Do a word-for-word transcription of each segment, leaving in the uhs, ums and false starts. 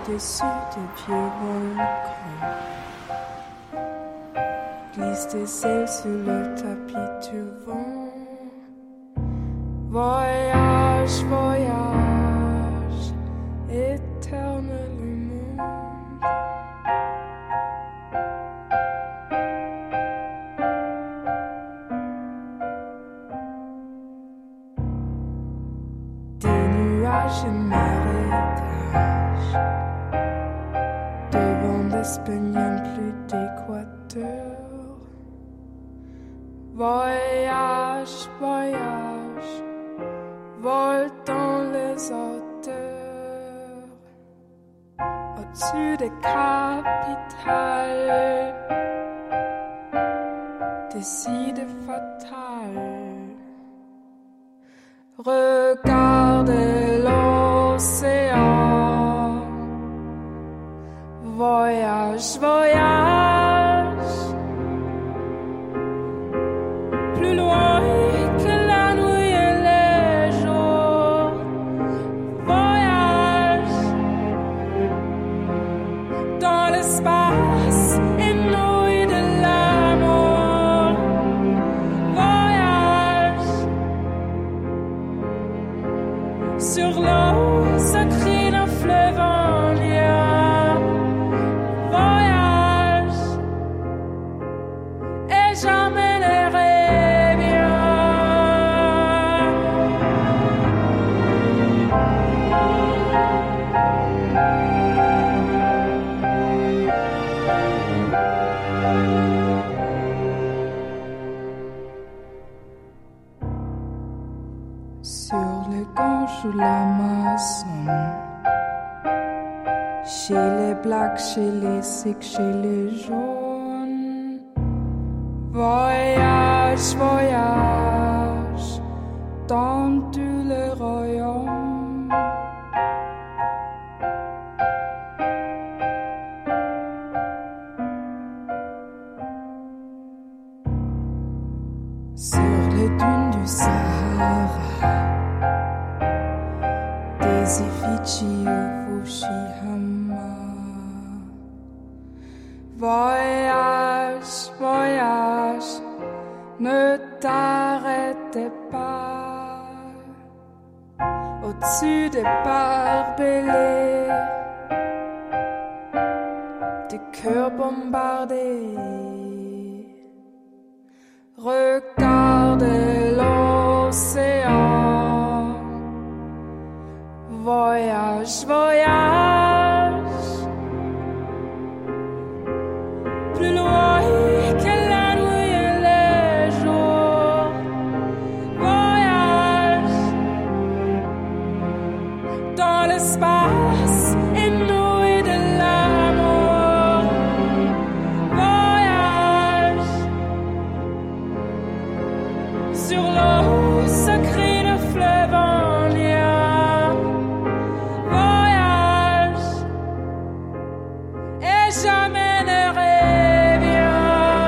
au-dessus des vieux volcans. Glisse tes ailes sur le tapis du vent. Voyage, voyage, éternellement. Des nuages et marécages, devant d'Espagnol plus d'équateur. Voyage, voyage, vole dans les hauteurs, au-dessus des capitales, des idées fatales. Regardez l'océan, voyage, voyage, plus loin que la nuit et les jours. Voyage dans l'espace inouï de l'amour. Voyage sur l'eau sacrée d'un fleuve en lien. Voyage et j'emmènerai bien. Sur les gauches ou l'Amazon, chez les blacks, chez les sikhs, chez les jaunes. Voyage, voyage, dans tous les royaumes. Sur les dunes du Sahara, des Fidji ou Fukushima. Voyage, voyage, ne t'arrêtez pas. Au-dessus des barbelés, des cœurs bombardés. Regardez l'océan. Voyage, voyage, plus loin que la nuit et les jours. Voyage dans l'espace inouï de l'amour. Voyage sur l'eau sacrée de fleuve en lien. Voyage et j'emmènerai bien.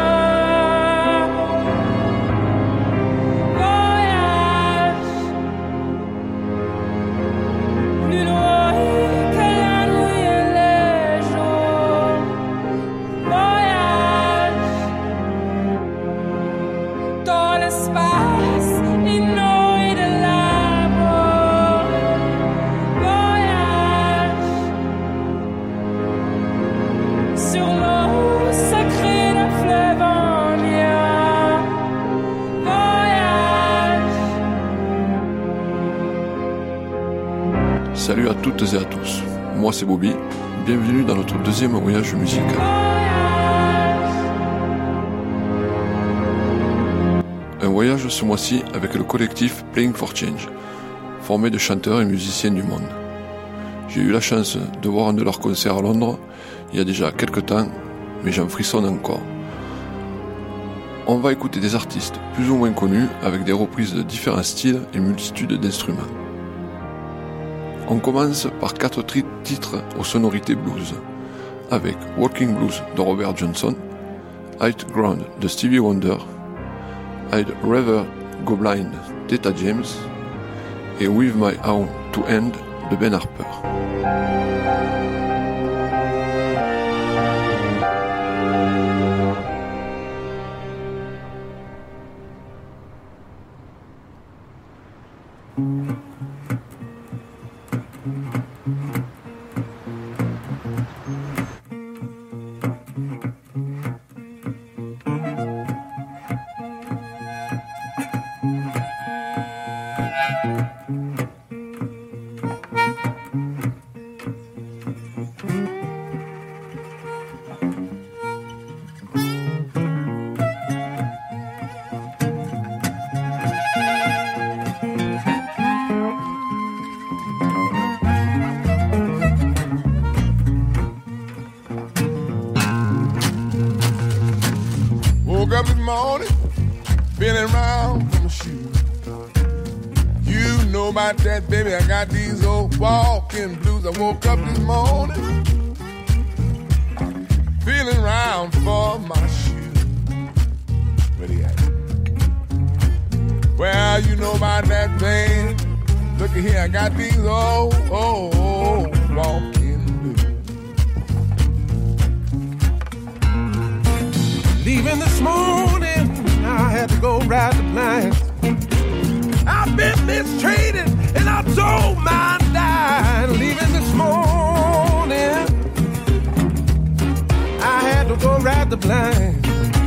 Voyage plus loin que la nuit et les jours. Voyage dans l'espace inouï de l'amour. Voyage sur l'eau sacrée d'un fleuve en lien. Voyage. Salut à toutes et à tous, moi c'est Bobby, bienvenue dans notre deuxième voyage musical. Un voyage ce mois-ci avec le collectif Playing for Change, formé de chanteurs et musiciens du monde. J'ai eu la chance de voir un de leurs concerts à Londres il y a déjà quelques temps, mais j'en frissonne encore. On va écouter des artistes plus ou moins connus avec des reprises de différents styles et multitudes d'instruments. On commence par quatre tri- titres aux sonorités blues, avec Walking Blues de Robert Johnson, High Ground de Stevie Wonder, I'd Rather Go Blind d'Etta James et With My Own to End de Ben Harper. Woke up this morning, feeling round from a shoe. You know about that, baby, I got these old walking blues. I woke up this morning, feeling round for my shoe. Where they at? Well, you know about that thing. Look at here, I got these old, old, old walking blues. Leaving this morning, I had to go ride the blind. I've been mistreated and I don't mind dying. Leaving this morning, I had to go ride the blind.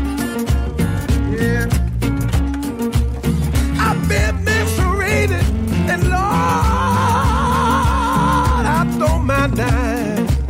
Yeah, I've been mistreated and Lord, I don't mind dying.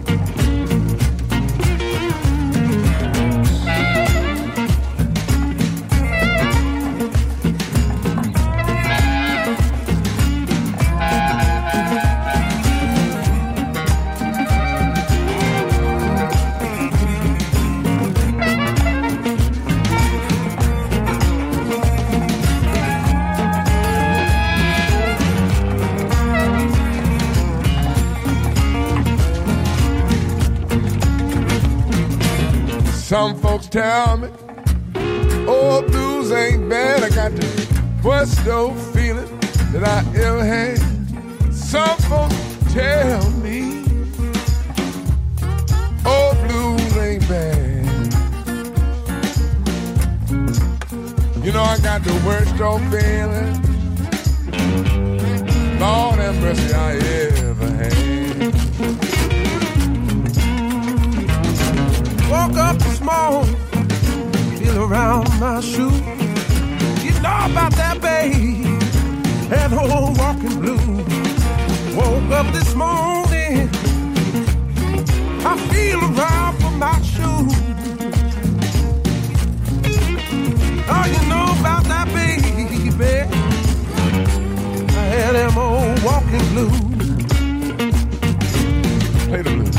Some folks tell me, oh, blues ain't bad. I got the worst old feeling that I ever had. Some folks tell me, oh, blues ain't bad. You know I got the worst old feeling, Lord have mercy, I ever had. Woke up this morning, feel around my shoe. You know about that, babe, that old walking blue. Woke up this morning, I feel around for my shoe. Oh, you know about that, baby, I had them old walking blues. Play the blues.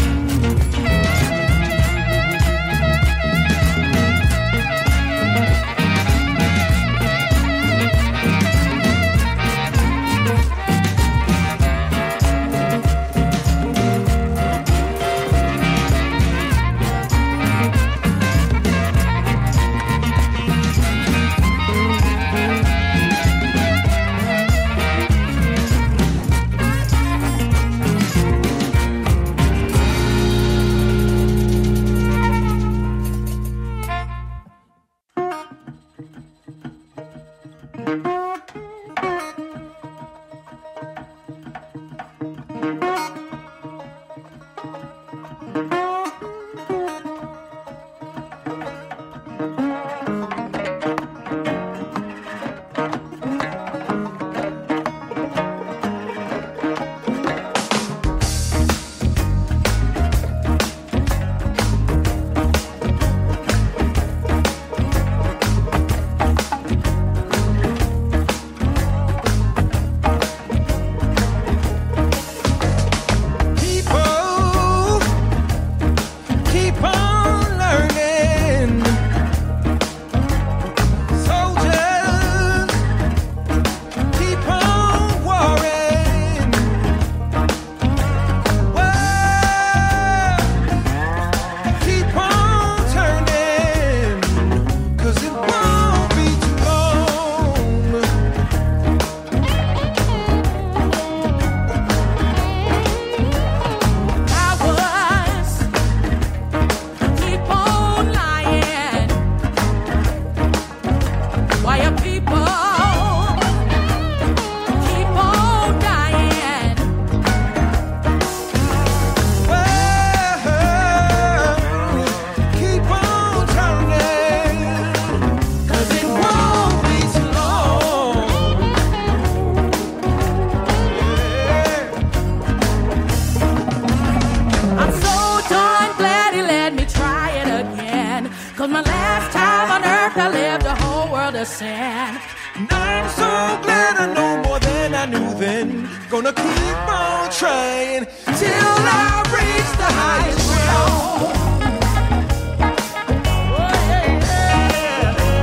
sin. And I'm so glad I know more than I knew then. Gonna keep on trying till I reach the highest ground. Oh, yeah, yeah.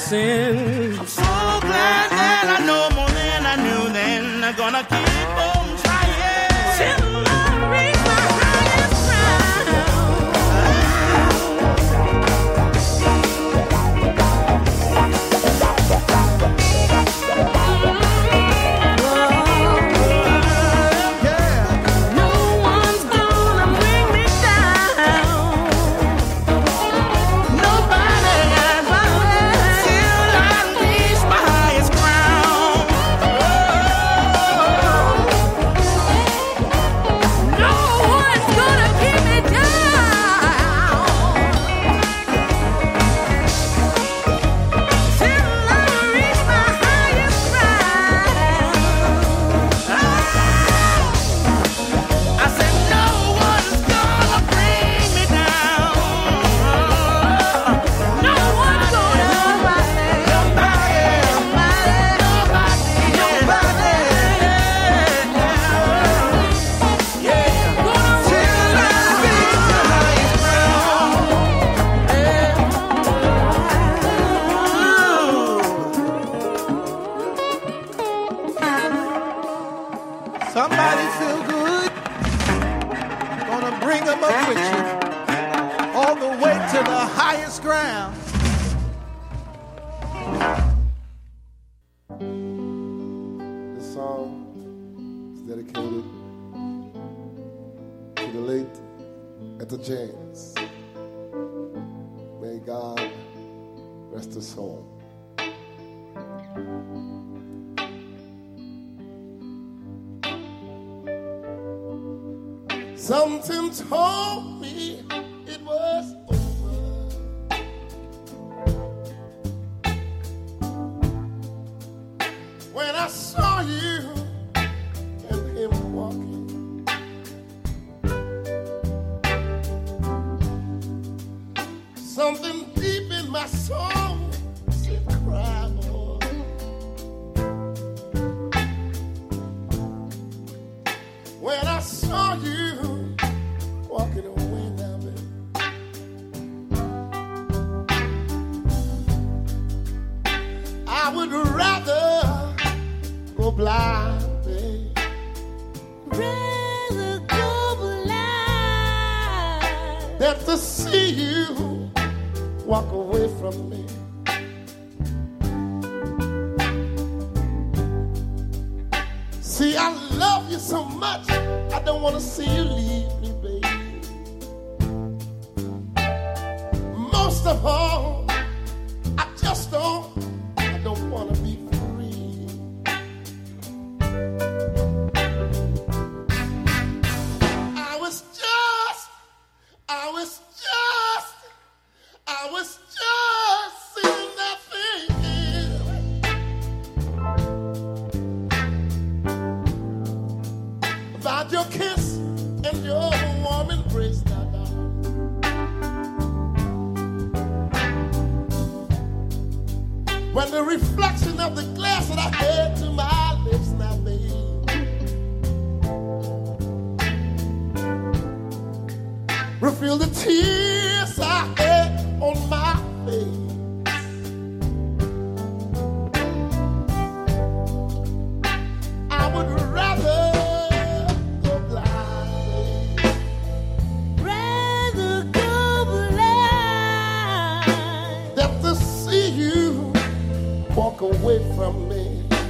sin. I'm so glad that I know more than I knew then. I'm gonna keep on trying till I reach my highest ground. This song is dedicated to the late Etta James. May God rest his soul. Something told me it was over. When I saw you and him walking, something deep in my soul said, cry, boy. When I saw you walking away now, baby, I would rather go blind, babe. Rather go blind Than to see you walk away from me. See, I love you so much, I don't want to see you leave me, baby. Most of all, I just don't, I don't want to be free. I was just, I was just, I was just sitting there thinking about your kiss and your warm embrace now, darling. When the reflection of the glass that I had to my lips now, babe, refill the tears I had on my face. I would rather go blind, babe. Rather go blind Than to see you walk away from me.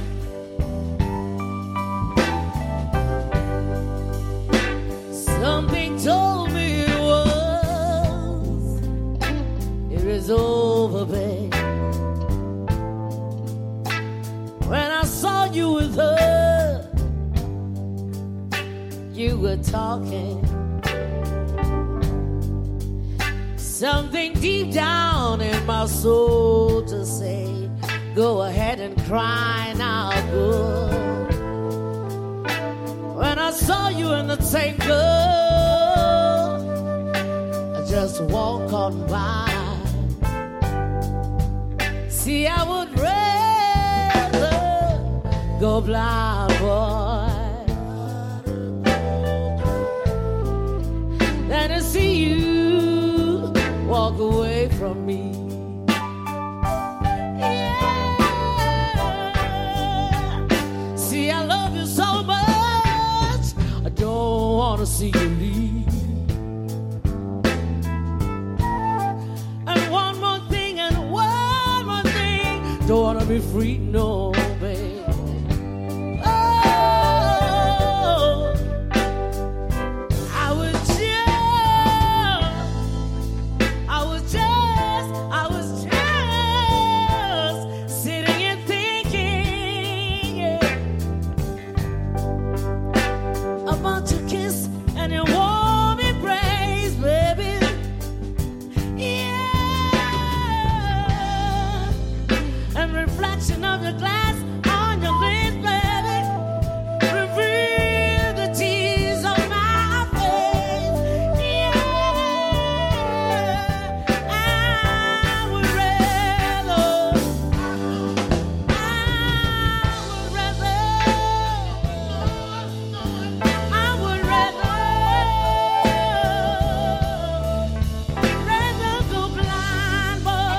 Something told me it was, it is over, babe. When I saw you with her, you were talking. Something deep down in my soul to say, go ahead and cry now, good. When I saw you in the tango, I just walk on by. See, I would rather go blind, boy, than to see you walk away from me. Yeah. wanna see you leave. And one more thing, and one more thing, don't wanna be free, no, babe. Of the glass on your lips, baby, reveal the tears on my face. Yeah, I would rather, I would rather, I would rather, rather go blind, boy.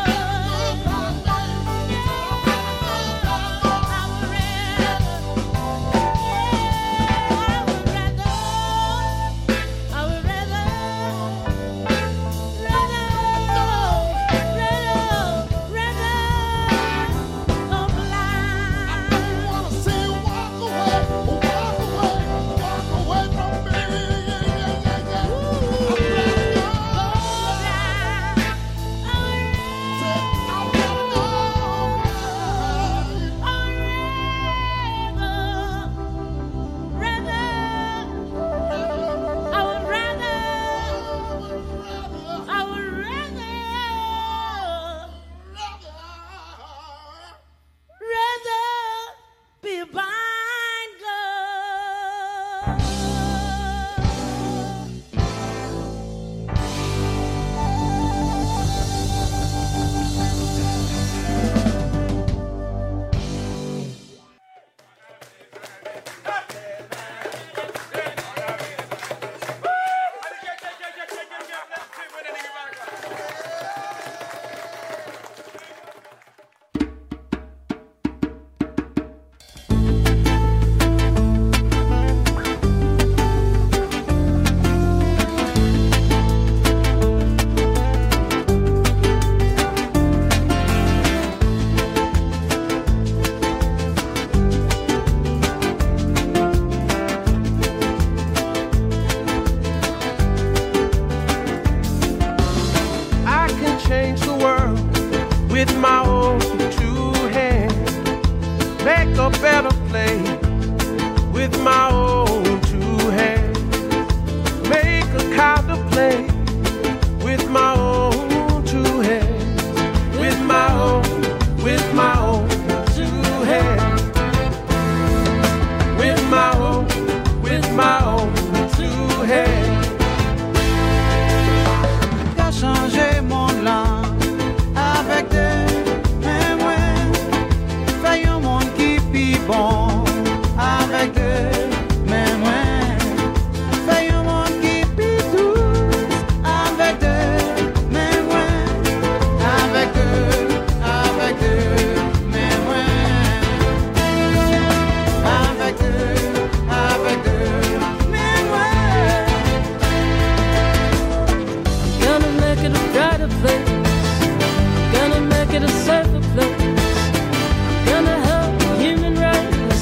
Gonna make it a safer place. Gonna help human rights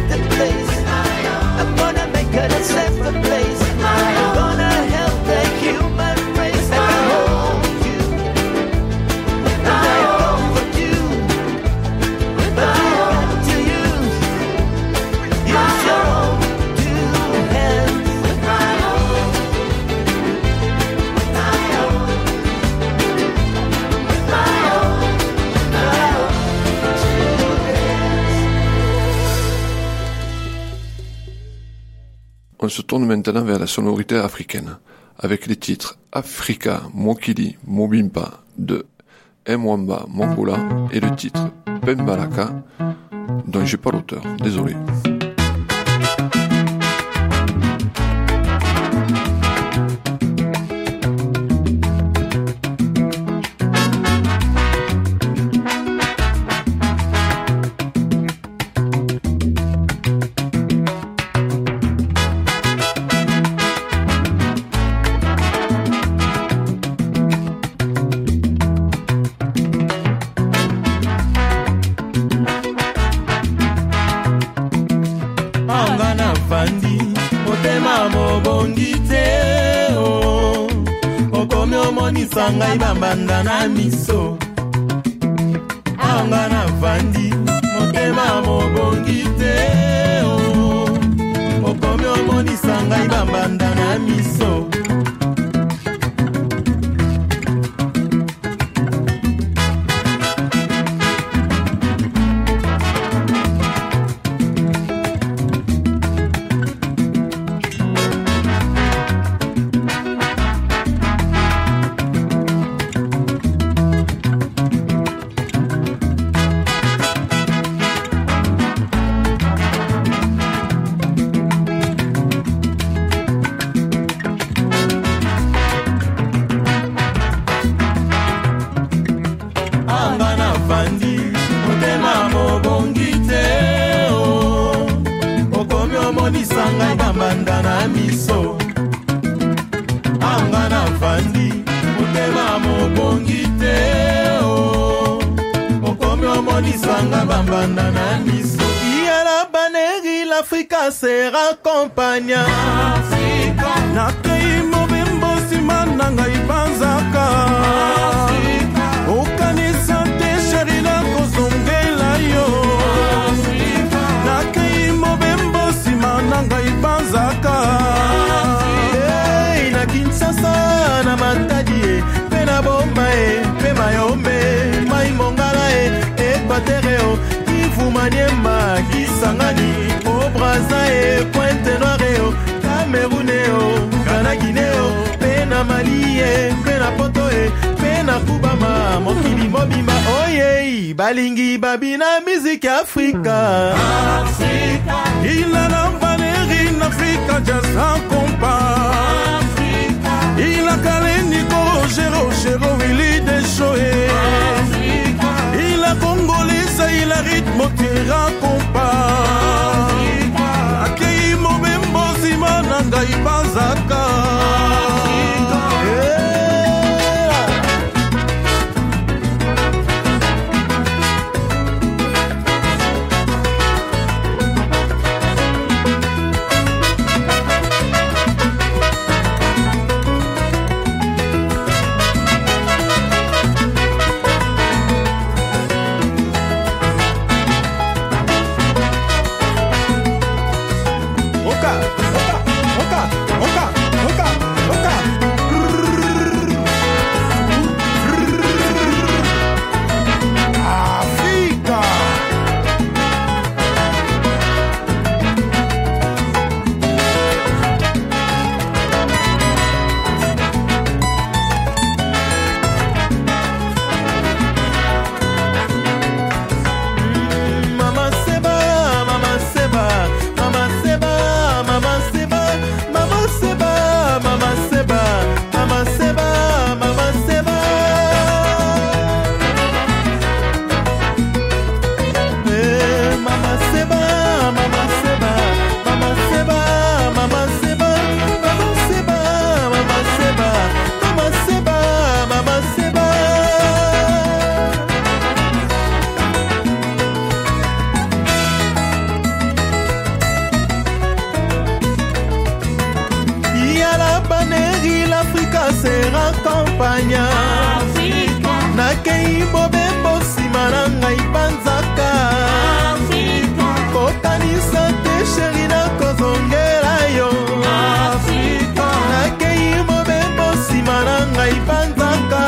better place. I'm gonna make it a safer place. I'm gonna help the human race. And I hold you, and I comfort you, but you got to use, use your own two hands. With my own, with my own, with my own, my own two hands. On se tourne maintenant vers la sonorité africaine, avec les titres Africa Mokili Mobimba de Mwamba Mongola et le titre Pembalaka, dont j'ai pas l'auteur, désolé. Angana fandi, motema mobongi te o. Okomi omonisa ngai bambanda na miso. Angana fandi, motema mobongi te o. Okomi omonisa ngai bambanda na miso. Angana fandi, motema mobongi te o. Okomi omonisa ngai bambanda na miso. Angana fandi, motema mobongi te o. Okomi omonisa ngai bambanda na miso. Yala baneri l'Africa sera compagna. Nakei mobimbo simana ngai banzaka. Okanisa te sharina kozongela yo. Nakei mobimbo simana ngai banzaka. Hey, na Kinshasa na Matadi e, pe na Bomba e, pe Mayombe, Mai Mongala e, Equateur e, Kivu Maniema, Kisangani, o Brazza e, Pointe Noire e, Cameroun e, Ghana Guinée e, pe na Mali e, pe na Poto e, pe na Kubama, Mokili Mobimba, oye, balingi babina musique Africa. Il a la valérie in Africa just un compas. Il a calé Nico, Géro, Géro, Willy Deshoé. Il a congolais, il a rythme, tira compas. Akei mobembo simana ngai banzaka. nakei mobembo nsima na ngai panzaka kokanisa te sheri nakozongela yo nakei mobembo nsima na ngai panzaka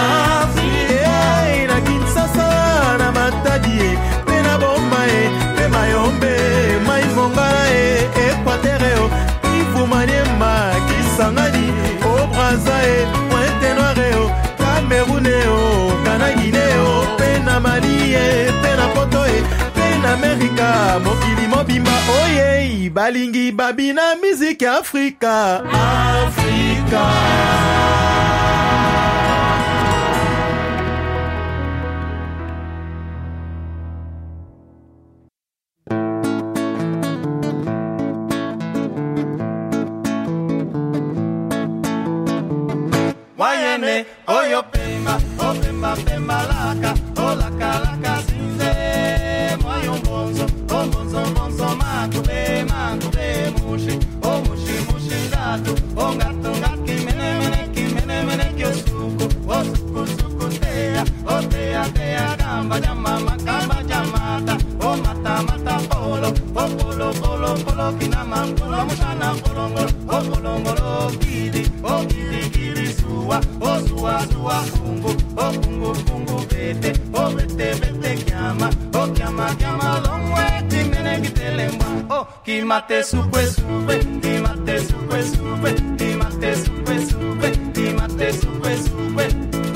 na Kinshasa na Matadi pe na Boma pe Mayombe mai Mongala Equateur Ifu Maniema Kisangani o Brazza Pointe Noire Cameroun Ghana Guinée pe na Mali pe na Poto pe na Amerika mokili mobimba oye balingi babina musique Afrika Afrika Wayene, oyo pemba, o pemba pemba laka, o laka laka zinze, moyo bonzo, o bonzo bonzo makube, makube mushi, o mushi mushi gato, o gato gaki mene mene ki mene mene ki o suku, o suku suku tea, o tea tea gamba jamama gamba jamata, o mata mata polo, o polo polo polo kinama polo mushana polongolo, o polongolo kidi, o kidi kidi suwa, o suwa suwa kungu, o kungu kungu bete, o bete bete kiama, o kiama kiama longwe, timene kitelemba, o kimate supwe supwe, kimate supwe supwe, kimate supwe supwe, kimate supwe supwe.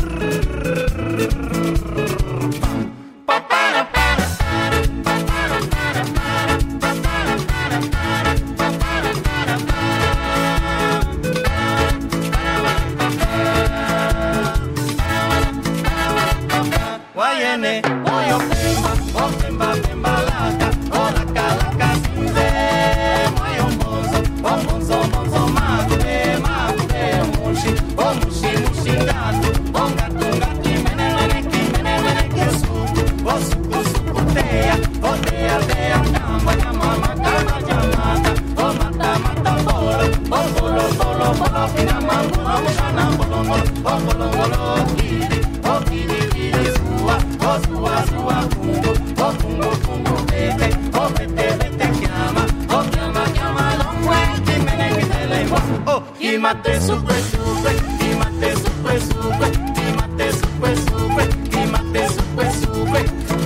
Wayene, oyo pemba, o pemba pemba laka, o laka laka zinze, moyo bonzo, o bonzo bonzo makube, makube mushi, o mushi mushi gato, o gato gati mene mene ki mene mene ki suku, o suku suku tea, o tea tea kamba jamama kamba jamata, o mata mata polo, o polo polo polo kina mangolo mushana polongolo, o polongolo kidi, o kidi kidi suwa, o suwa suwa kungu, o kungu kungu bete, o bete bete kiama, o kiama kiama longwe, kimene kitelemba, o kimate supwe supwe, kimate supwe supwe, kimate supwe supwe, kimate supwe supwe.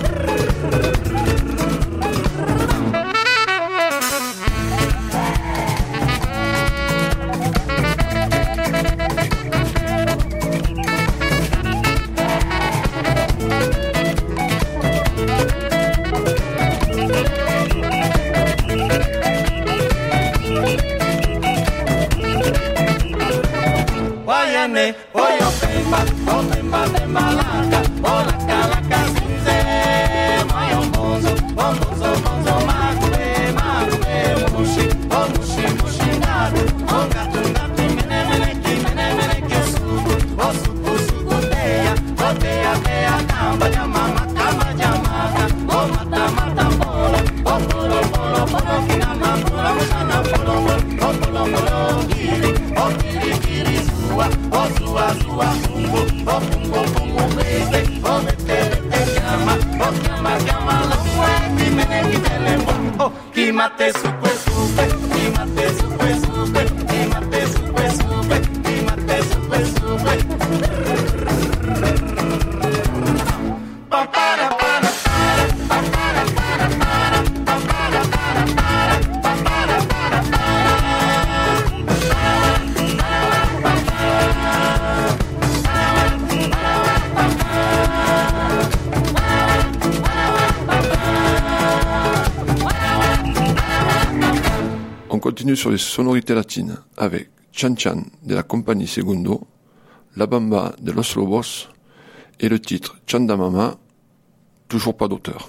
Wayene, oyo pemba, o pemba pemba laka, o laka laka zinze, moyo bonzo, o bonzo bonzo makube, makube mushi, o mushi mushi gato, o gato gato mene mene ki mene mene ki suku, o suku suku tea, o tea tea kamba jamama kamba jamaka, o mata mata polo, o polo polo polo kinama polo mushana polo polo, o polo polo kiri, o kiri kiri suwa, o suwa suwa kungu, o kungu kungu bete, o bete bete kiama, o kiama kiama longwe, kimene kitelemba, o kimate supwe supwe, kimate supwe supwe, kimate supwe supwe, kimate supwe supwe. Pa para para para, pa para para para, pa para para para, pa para para para. On continue sur les sonorités latines avec Chan Chan de la compagnie Segundo, La Bamba de Los Lobos et le titre Chanda Mama, toujours pas d'auteur.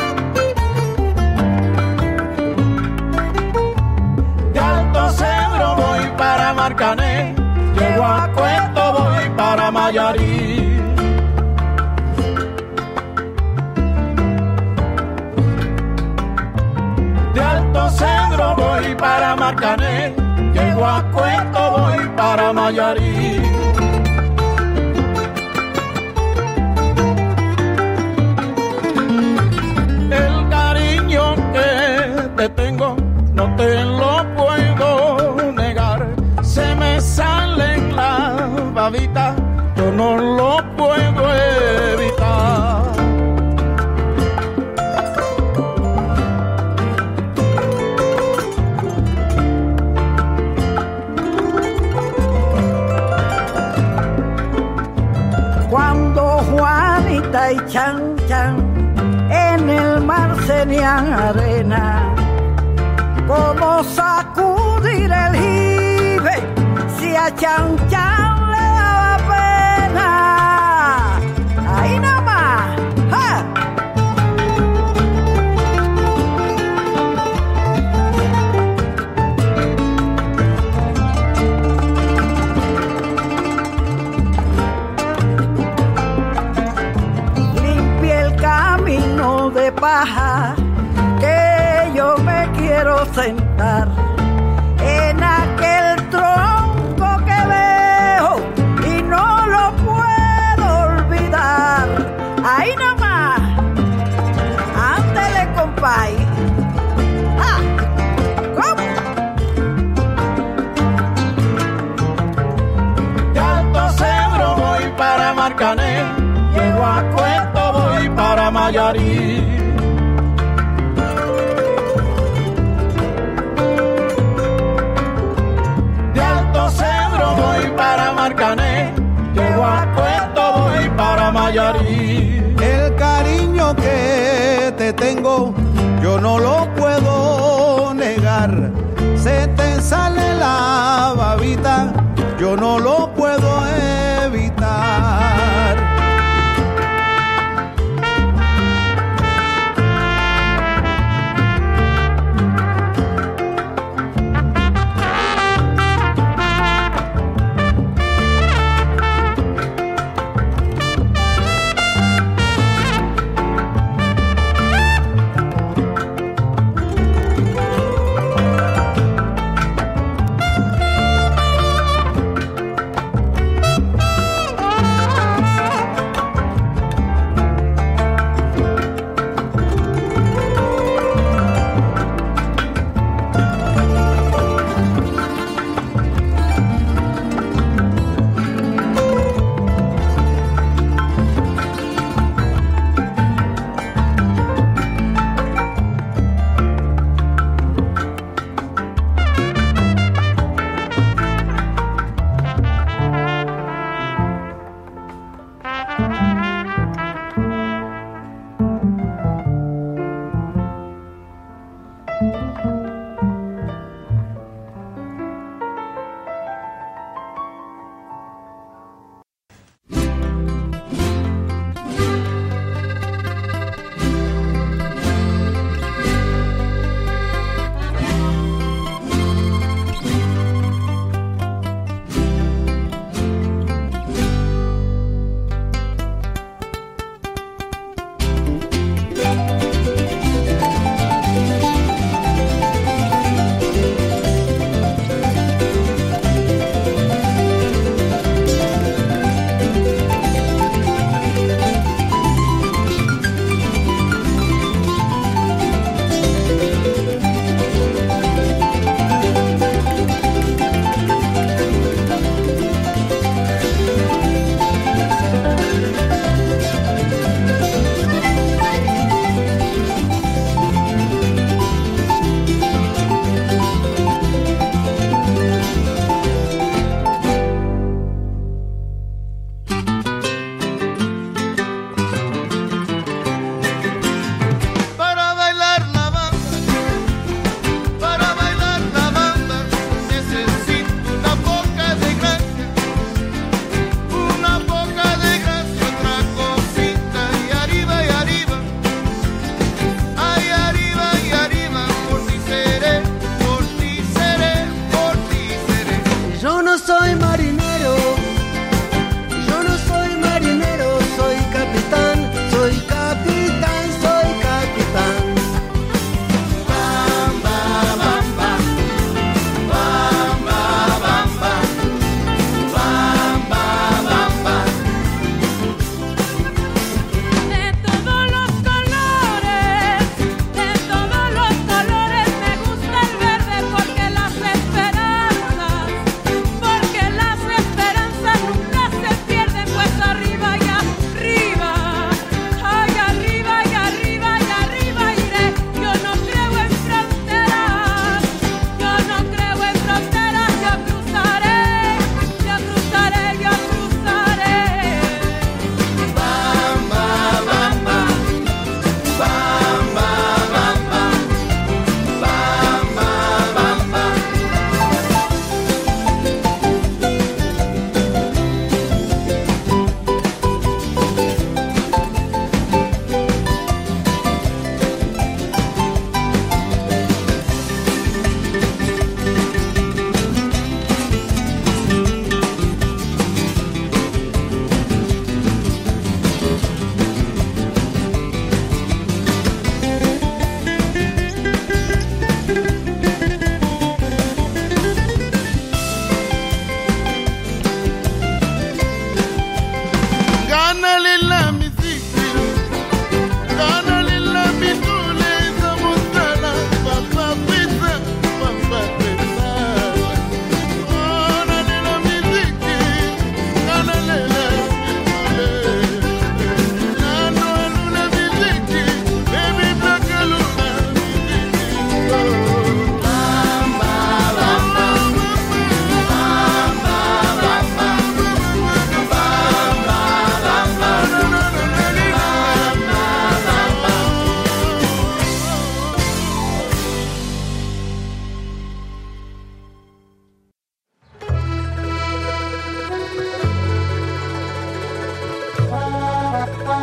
Gato cebro Mayarí. De Alto Cedro voy para Marcané, llego a Cueto voy para Mayarí. El cariño que te tengo no te lo puedo negar, se me sale en la babita, yo no lo puedo evitar. Cuando Juanita y Chan Chan en el mar tenían arena, como sacudir el jibe si a Chan Chan le daba pena. Ahí nada más. ¡Ja! Limpie el camino de paja, que yo me quiero sentar en aquel tronco que veo y no lo puedo olvidar. Ahí nomás, ándele, compay. Ah, ¿cómo? De Alto Cedro voy para Marcané, llego a Cueto voy para Mayarí. De Alto Cedro voy para Marcané, llego a Cueto voy para Mayarí. El cariño que te tengo yo no lo puedo negar, se te sale la babita, yo no lo puedo evitar.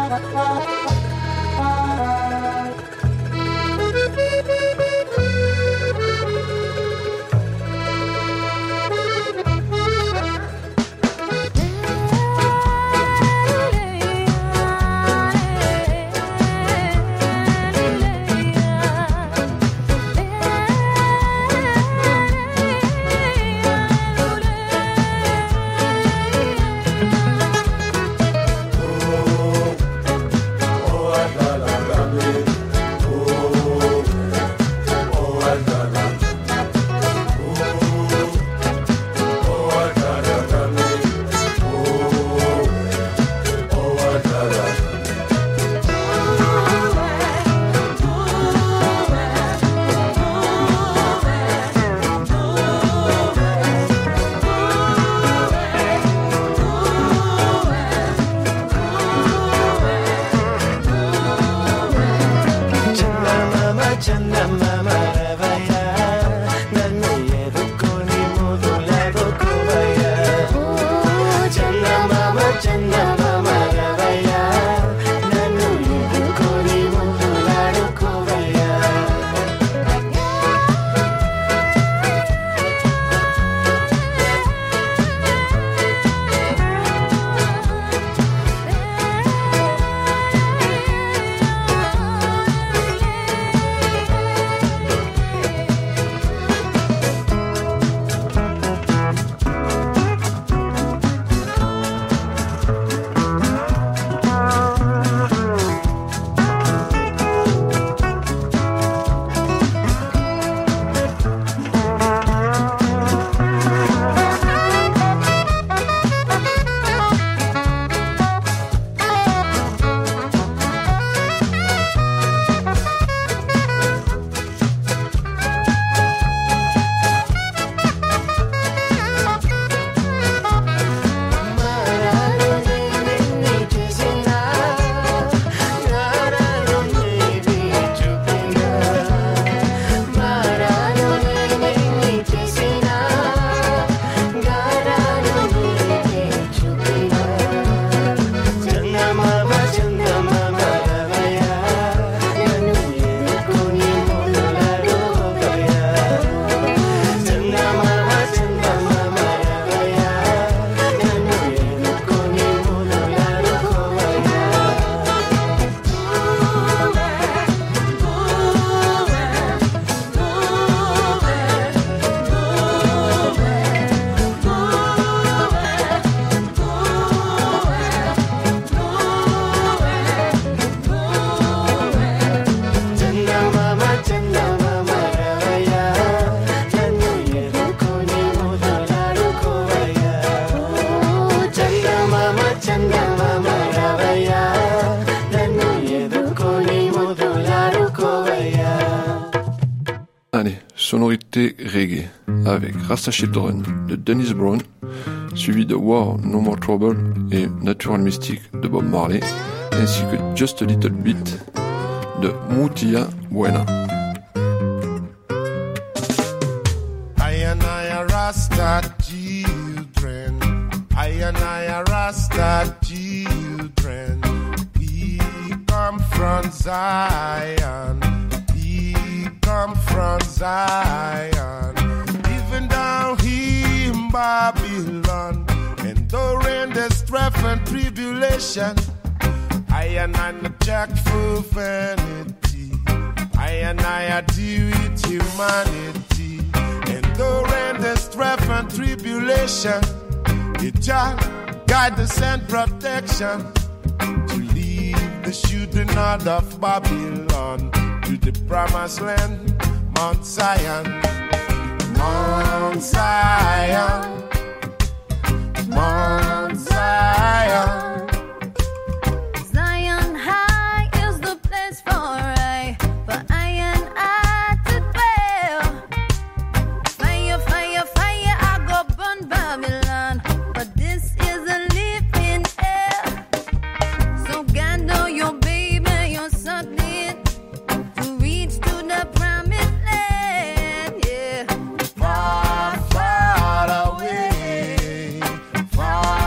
sonorité reggae, avec Rasta Children de Dennis Brown, suivi de War No More Trouble et Natural Mystic de Bob Marley, ainsi que Just a Little Bit de Mutia Buena. I and I are Rasta children, I and I are Rasta children, we come from Zion, we come from Zion, even down here in Babylon, enduring the strife and tribulation. I and I not jack for vanity, I and I are deal with humanity, enduring the strife and tribulation. It just guidance and protection to lead the children out of Babylon to the promised land, Mount Zion, Mount Zion, Mount Zion. Zion high is the place for I, for I and I to dwell. Fire, fire, fire, I go burn Babylon, but this is a living air. So gather your baby, your something to reach to the promised land, yeah. Far, far away, far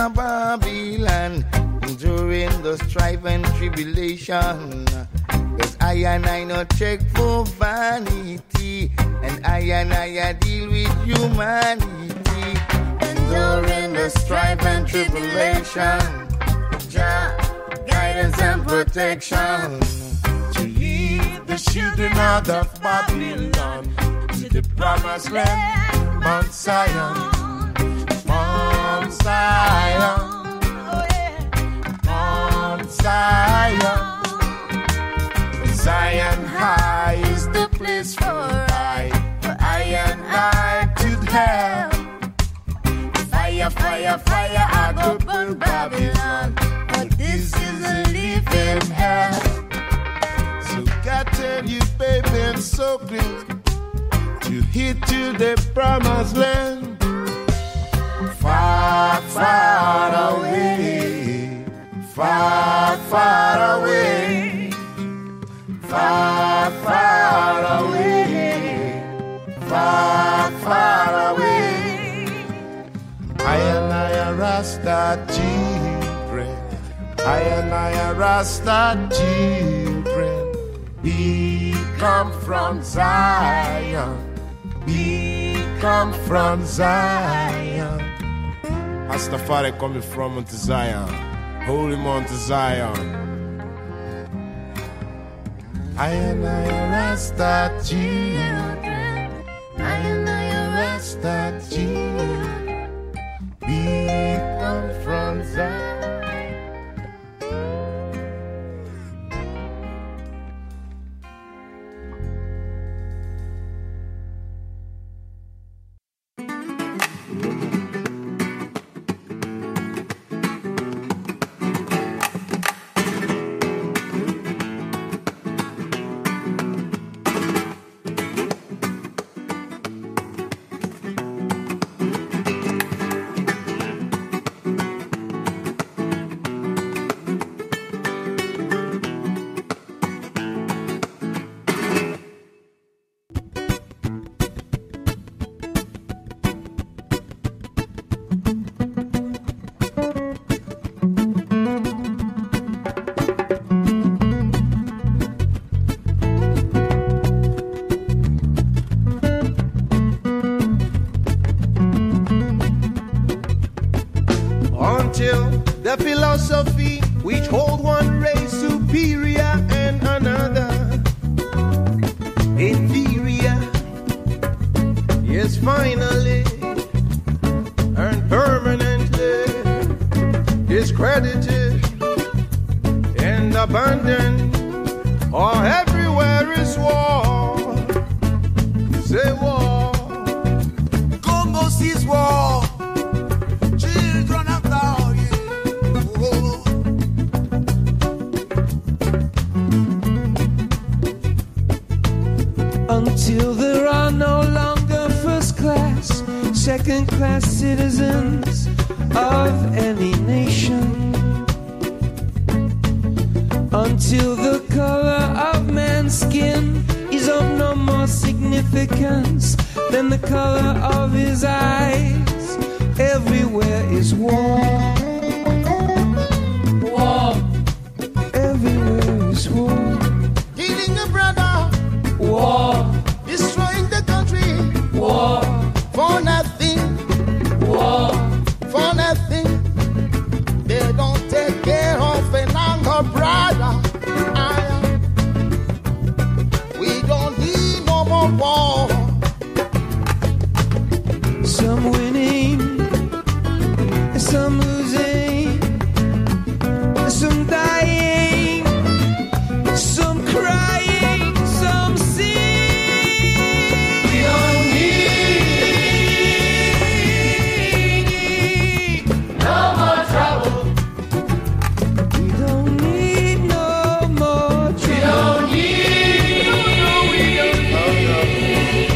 a Babylon during the strife and tribulation. Cause I and I not check for vanity, and I and I deal with humanity. And during the strife and tribulation, Jah, guidance and protection. To lead the children out of Babylon to the promised land, Mount Zion, Mount Zion, Mount Zion. Zion high is the place for I, for I and I to have. Fire, fire, fire, I go burn Babylon, but this is a living hell. So God tell you, baby, I'm so close to hit to the promised land. Far, far away, far, far away. Far, far away, far, far away. I and I are Rasta children, I and I are Rasta children. We come from Zion, we come from Zion. Rastafari coming from Mount Zion, holy Mount Zion. I and I are Rasta children, I and I are Rasta children. We come from Zion. The philosophy which hold one race superior and another inferior, yes, finally and permanently discredited and abandoned. Or everywhere is war. Say war. Congo sees war. Children of God. Until there are no longer first class, second class citizens of any nation. Until the color of man's skin is of no more significance than the color of his eyes. Everywhere is war. War. Everywhere is war. Killing a brother. War. Destroying the country. War. For nothing. War. For nothing. They don't take care of an younger brother. I, we don't need no more war. Some winning, some losing, some dying, some crying, some sing. We don't need no more trouble. We don't need no more trouble. We don't need. No, no, we don't need.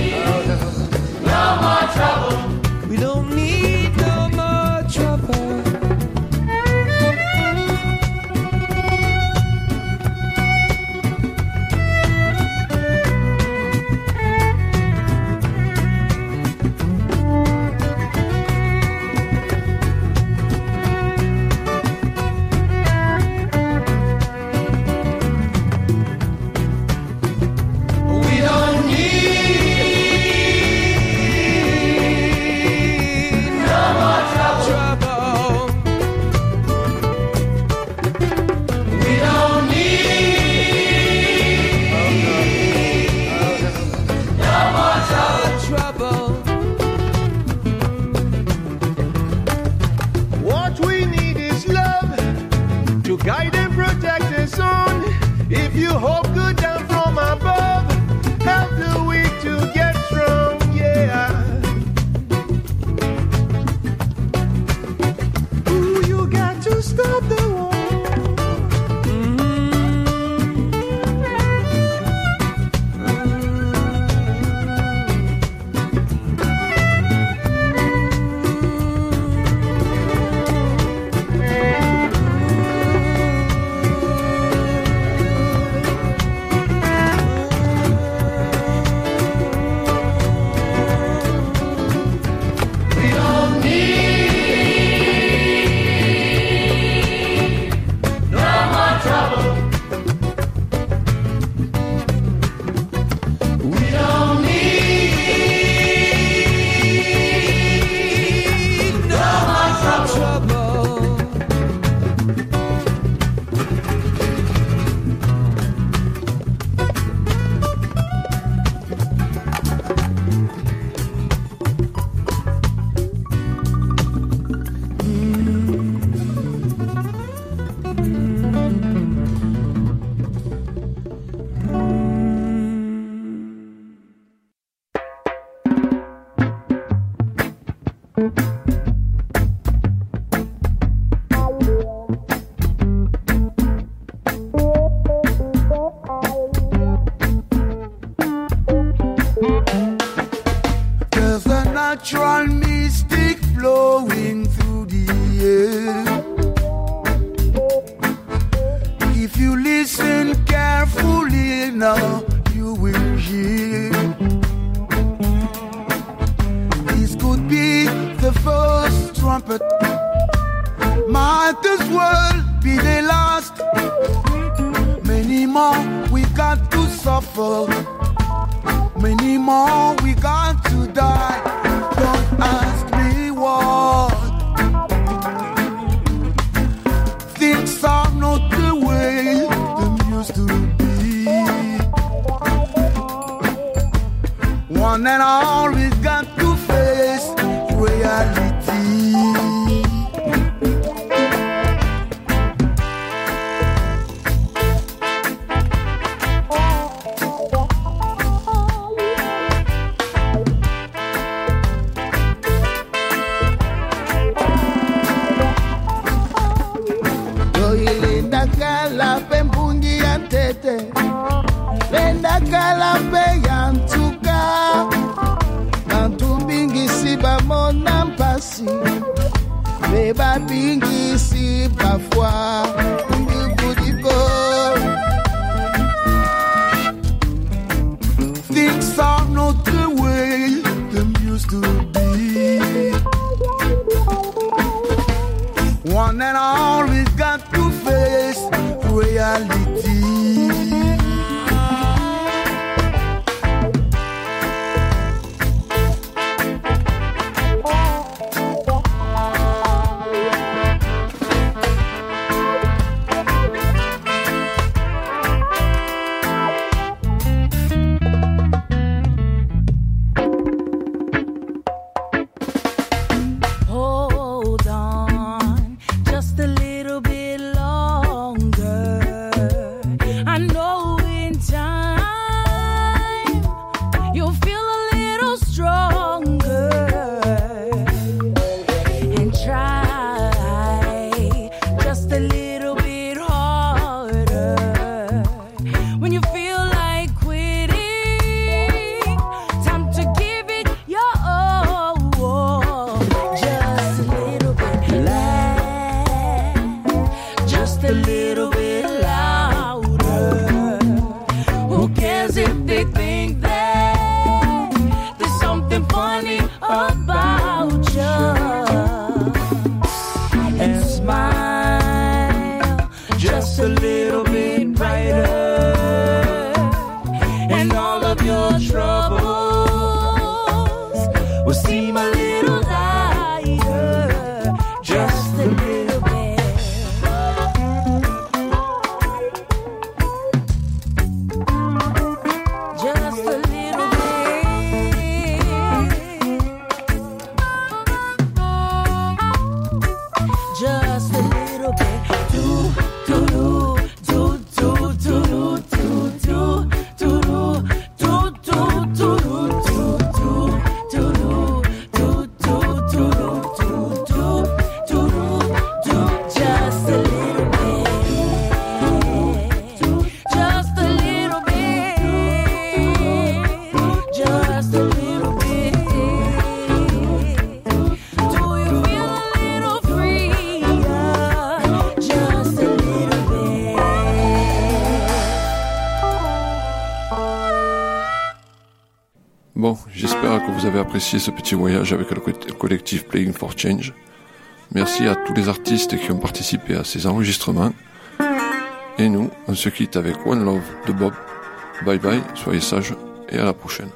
There's a natural mystic flowing through the air. If you listen carefully now, you will hear. This could be the first trumpet, might as well be the last. Many more we got to suffer, many more we got to die. Don't ask me what. Things are not the way they used to be. One and all we got to face reality. Kala pembungi antete, lenda kala pe yantuka, nantu bingi si ba mona mpasi, beba bingi si ba fwa, bingi budigo. Things are not the way they used to be. One and all we got to face reality. Hold on just a little bit longer. I know in time you'll feel a little stronger, and try just a little bit harder. When you feel like quitting, time to give it your all. Just a little bit loud, just a little bit louder. Who cares if they think that there's something funny about you? And smile just a little bit brighter, and all of your troubles will seem a little lighter. Just a little bit. Just a little bit. Just a little bit. Do, do, do, do, do, do, do, do, do, do, do, do, do, do, do, do, do, do. Just a little bit. Just a little bit. Just a little bit. Do you feel a little freer? Just a little bit. Bon, j'espère que vous avez apprécié ce petit voyage avec le co- collectif Playing for Change. Merci à tous les artistes qui ont participé à ces enregistrements. Et nous, on se quitte avec One Love de Bob. Bye bye, soyez sages et à la prochaine.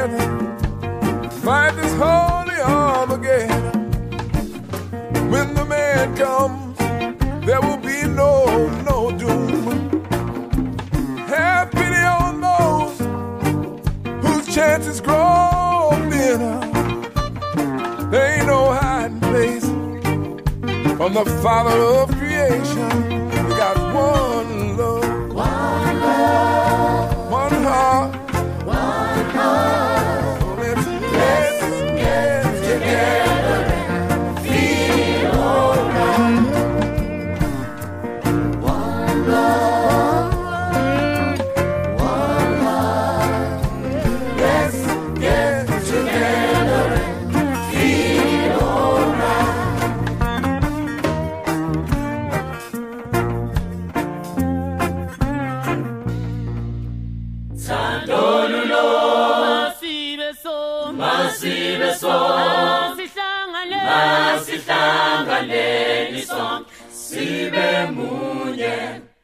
together, fight this holy Armageddon. When the man comes, there will be no, no doom. Have pity on those whose chances grow thinner. There ain't no hiding place from the Father of creation. We got one love, one love, one heart, one heart. So let's, let's get together and feel alright. One love, one heart. Let's get together and feel alright. Sandolulo, masibeso, masibeso, masihlangane, masihlangane, sonke sibe mu.